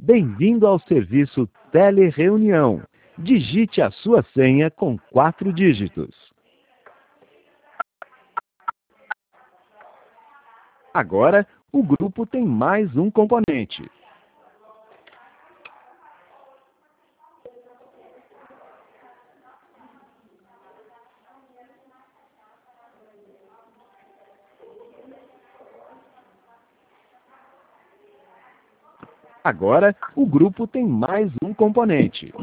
Bem-vindo ao serviço Telereunião. Digite a sua senha com 4 dígitos. Agora, o grupo tem mais um componente. Agora, o grupo tem mais um componente.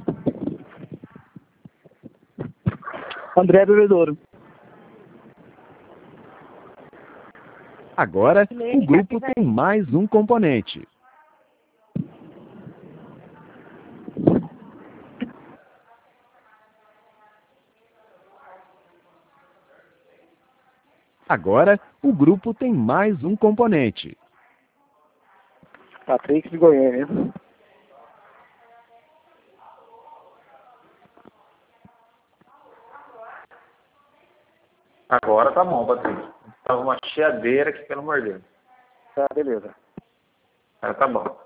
André Bebedouro. Agora, o grupo tem mais um componente. Agora, o grupo tem mais um componente. Patrick de Goiânia. Agora tá bom, Patrick. Tava uma chiadeira aqui, pelo amor de Deus. Tá, beleza. Agora tá bom.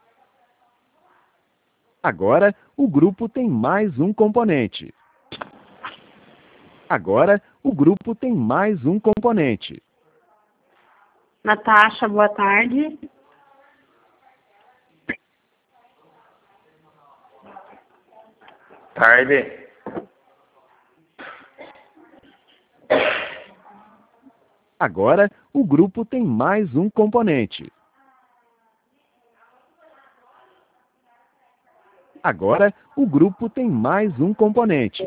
Agora, o grupo tem mais um componente. Agora, o grupo tem mais um componente. Natasha, boa tarde. Tarde. Agora, o grupo tem mais um componente. Agora, o grupo tem mais um componente.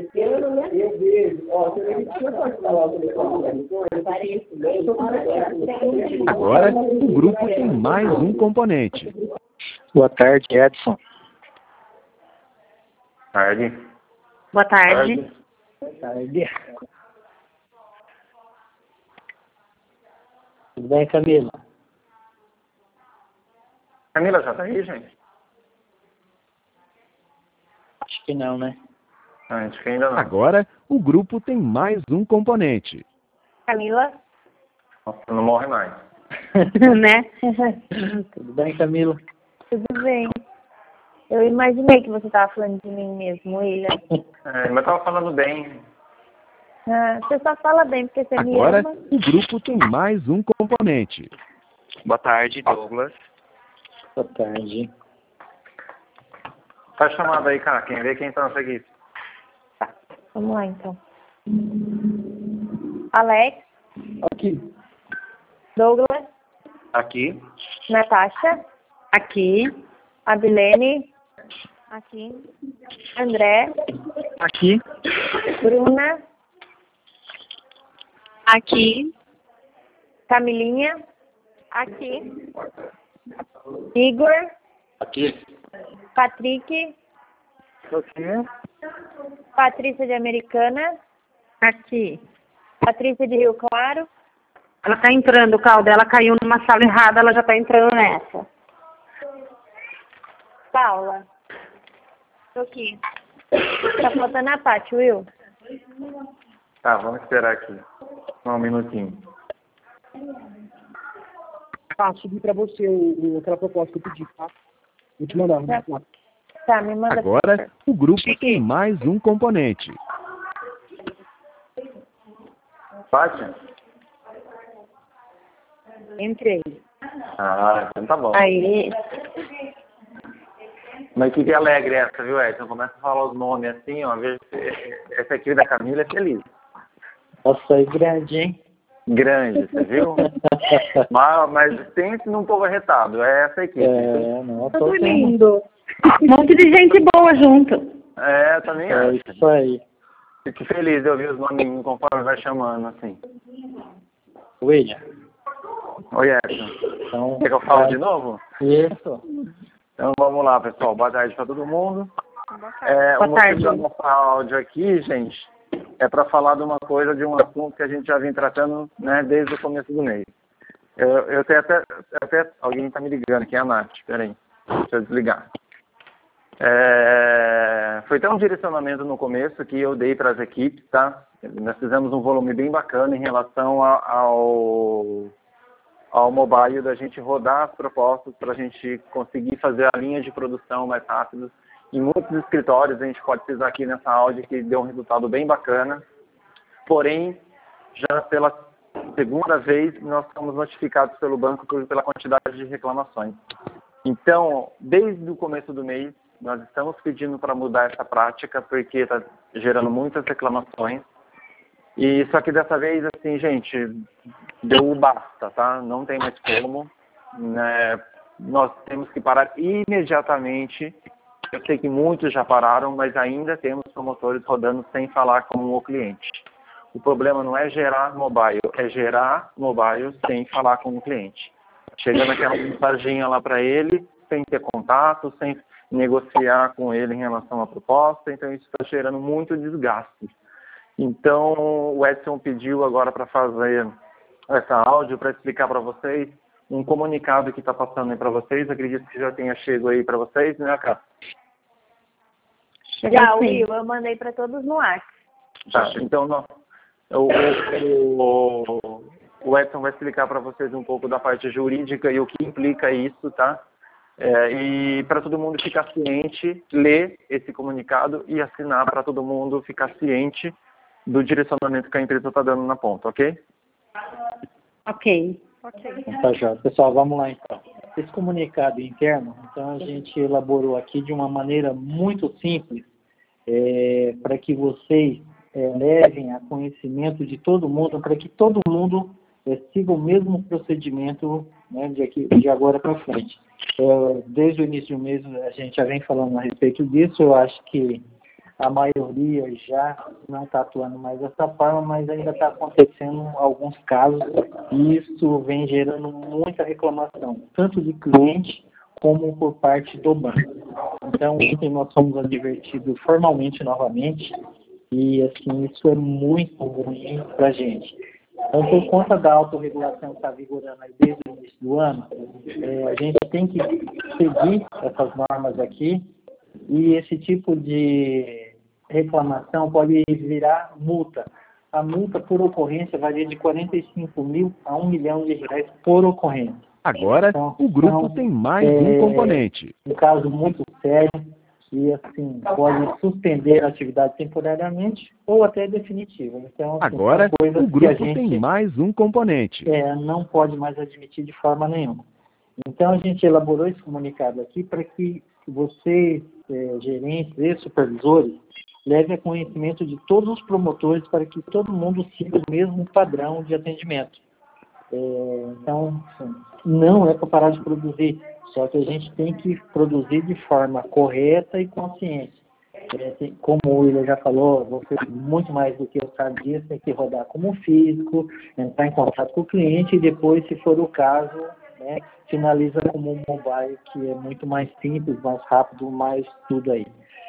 Agora, o grupo tem mais um componente. Boa tarde, Edson. Tarde. Boa tarde. Boa tarde. Tudo bem, Camila? Camila já tá aí, gente? Acho que não, né? Acho que ainda não. Agora, o grupo tem mais um componente. Camila, Nossa, não morre mais. né? Tudo bem, Camila? Tudo bem. Eu imaginei que você estava falando de mim mesmo, William. Mas eu tava falando bem. Ah, você só fala bem porque você me Agora, ama. o grupo tem mais um componente. Boa tarde, Douglas. Boa tarde. Tá chamado aí, cara. Quem vê quem tá nessa equipe. Tá, vamos lá então. Alex, Aqui. Douglas, Aqui. Natasha, aqui. Abilene, aqui. André, Aqui. Bruna, Aqui. Camilinha, aqui. Igor, Aqui. Patrick, Aqui. Patrícia de Americana, Aqui. Patrícia de Rio Claro, Ela tá entrando, o carro dela caiu numa sala errada, ela já tá entrando nessa. Paula. Tô aqui. Tá faltando a Paty, Will. Tá, vamos esperar aqui. Um minutinho. Subi pra você aquela proposta que eu pedi, tá? Vou te mandar. Tá, me manda. Agora, o grupo tem mais um componente. Pátia? Entrei. Ah, então tá bom. Aí. Mas que alegre essa, viu, Edson? Começa a falar os nomes assim, ó. Veja se essa aqui da Camila é feliz. Nossa, é grande, hein? Grande, você viu? mas sempre num povo arretado. É essa equipe. Não, Tudo lindo. Um monte de gente boa junto. Também É acho. isso aí. Fico feliz de ouvir os nomes conforme vai chamando, assim. William. Oi, Edson. Então, Quer que eu fale de novo? Isso. Então vamos lá, pessoal. Boa tarde para todo mundo. Boa O motivo tarde. do nosso áudio aqui, gente, é para falar de uma coisa, de um assunto que a gente já vem tratando, né, desde o começo do mês. Eu tenho até alguém está me ligando aqui, é a Nath. Peraí, deixa eu desligar. Foi até um direcionamento no começo que eu dei para as equipes, tá? Nós fizemos um volume bem bacana em relação ao mobile, da gente rodar as propostas para a gente conseguir fazer a linha de produção mais rápido. Em muitos escritórios, a gente pode precisar aqui nessa Audi que deu um resultado bem bacana. Porém, já pela segunda vez, nós fomos notificados pelo banco pela quantidade de reclamações. Então, desde o começo do mês, nós estamos pedindo para mudar essa prática, porque está gerando muitas reclamações. E só que dessa vez, assim, gente, deu o basta, tá? Não tem mais como. Né? Nós temos que parar imediatamente. Eu sei que muitos já pararam, mas ainda temos promotores rodando sem falar com o cliente. O problema não é gerar mobile, é gerar mobile sem falar com o cliente. Chegando aquela mensaginha lá para ele, sem ter contato, sem negociar com ele em relação à proposta, então isso está gerando muito desgaste. Então, o Edson pediu agora para fazer essa áudio para explicar para vocês um comunicado que está passando aí para vocês. Acredito que já tenha chego aí para vocês, né, Cá? Já, Will, eu mandei para todos no WhatsApp. Tá, então o Edson vai explicar para vocês um pouco da parte jurídica e o que implica isso, tá? E para todo mundo ficar ciente, ler esse comunicado e assinar para todo mundo ficar ciente do direcionamento que a empresa está dando na ponta, ok? Ok. Tá, já. Pessoal, vamos lá então. Esse comunicado interno, então a gente elaborou aqui de uma maneira muito simples, para que vocês levem a conhecimento de todo mundo, para que todo mundo siga o mesmo procedimento, né, de agora para frente. Desde o início do mês a gente já vem falando a respeito disso. Eu acho que a maioria já não está atuando mais dessa forma, mas ainda está acontecendo alguns casos e isso vem gerando muita reclamação, tanto de cliente como por parte do banco. Então, ontem nós fomos advertidos formalmente novamente e, assim, isso é muito ruim para a gente. Então, por conta da autorregulação que está vigorando aí desde o início do ano, a gente tem que seguir essas normas aqui e esse tipo de reclamação pode virar multa. A multa por ocorrência varia de 45 mil a R$1 milhão por ocorrência. Agora, então, o grupo tem mais um componente. Um caso muito sério e, assim, pode suspender a atividade temporariamente ou até definitiva. Então, assim, agora, o grupo gente, tem mais um componente. Não pode mais admitir de forma nenhuma. Então, a gente elaborou esse comunicado aqui para que vocês, gerentes e supervisores, levem a conhecimento de todos os promotores para que todo mundo siga o mesmo padrão de atendimento. Então, assim, não é para parar de produzir, só que a gente tem que produzir de forma correta e consciente. Como o William já falou, você muito mais do que eu sabe disso, tem que rodar como físico, entrar em contato com o cliente e depois, se for o caso, né, finaliza como um mobile, que é muito mais simples, mais rápido, mais tudo aí.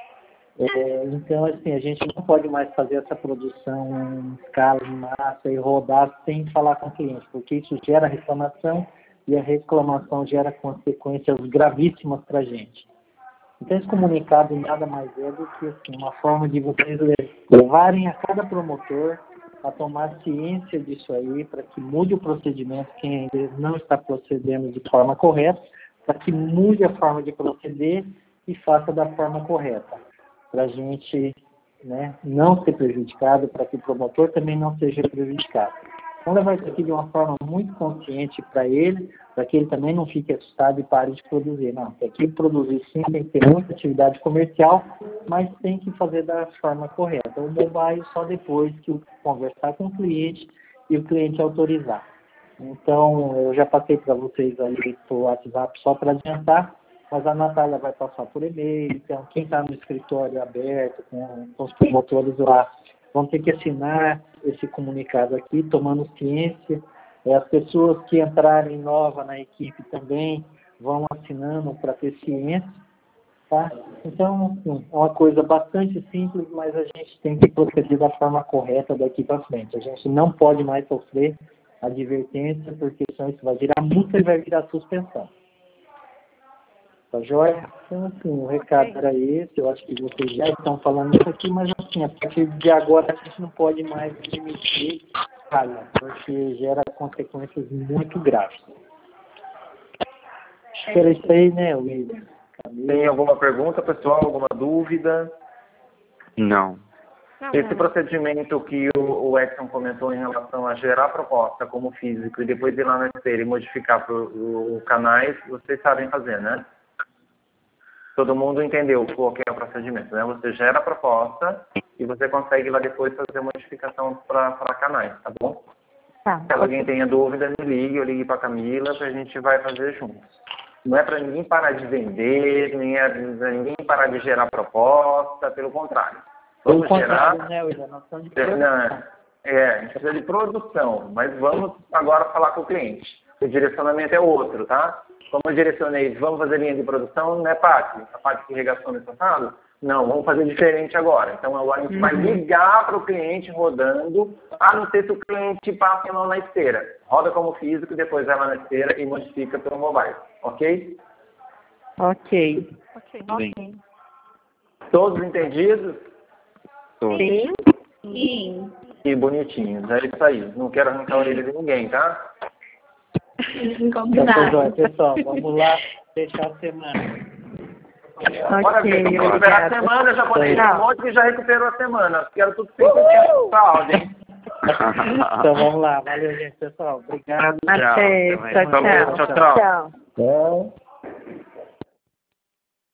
Então, assim, a gente não pode mais fazer essa produção em escala, em massa e rodar sem falar com o cliente, porque isso gera reclamação e a reclamação gera consequências gravíssimas para a gente. Então, esse comunicado nada mais é do que, assim, uma forma de vocês levarem a cada promotor a tomar ciência disso aí, para que mude o procedimento, quem ainda não está procedendo de forma correta, para que mude a forma de proceder e faça da forma correta, para a gente, né, não ser prejudicado, para que o promotor também não seja prejudicado. Então, levar isso aqui de uma forma muito consciente para ele, para que ele também não fique assustado e pare de produzir. Não, tem que produzir sim, tem que ter muita atividade comercial, mas tem que fazer da forma correta. O mobile só depois que conversar com o cliente e o cliente autorizar. Então, eu já passei para vocês aí por WhatsApp só para adiantar, mas a Natália vai passar por e-mail. Então, quem está no escritório aberto, com os promotores lá, vão ter que assinar esse comunicado aqui, tomando ciência. As pessoas que entrarem nova na equipe também vão assinando para ter ciência. Tá? Então, assim, é uma coisa bastante simples, mas a gente tem que proceder da forma correta daqui para frente. A gente não pode mais sofrer advertência, porque senão isso vai virar multa e vai virar suspensão. Tá joia? Então, assim, o recado era esse. Eu acho que vocês já estão falando isso aqui, mas, assim, a partir de agora a gente não pode mais admitir falha, porque gera consequências muito graves. Acho que era isso aí, né, William? Tem alguma pergunta, pessoal? Alguma dúvida? Não. Esse procedimento que o Edson comentou em relação a gerar proposta como físico e depois ir lá na esteira e modificar para os canais, vocês sabem fazer, né? Todo mundo entendeu qual que é o procedimento, né? Você gera a proposta e você consegue lá depois fazer a modificação para canais, tá bom? Tá. Se alguém tenha dúvida, me ligue, eu ligue para a Camila, que a gente vai fazer juntos. Não é para ninguém parar de vender, nem é para ninguém parar de gerar proposta, pelo contrário. Vamos gerar... né, William? Nós estamos de produção. a gente precisa de produção, mas vamos agora falar com o cliente. O direcionamento é outro, tá? Como eu direcionei, vamos fazer linha de produção, não é parte. A parte de irrigação no passado? Não, vamos fazer diferente agora. Então agora a gente vai ligar para o cliente rodando, a não ser se o cliente passa ou não na esteira. Roda como físico e depois vai lá na esteira e modifica pelo mobile. Ok? Ok. Ok. Todos entendidos? Sim. Sim. Que bonitinhos. É isso aí. Não quero arrancar a orelha de ninguém, tá? Combinado. Pessoal, vamos lá fechar a semana. Bora ver, vamos recuperar a semana, japonês. Tem um monte que já recuperou a semana. Quero tudo 100% saúde, hein? Então vamos lá. Valeu, gente, pessoal. Obrigado. Até. Tchau, tchau. Tchau, tchau. Tchau. Tchau.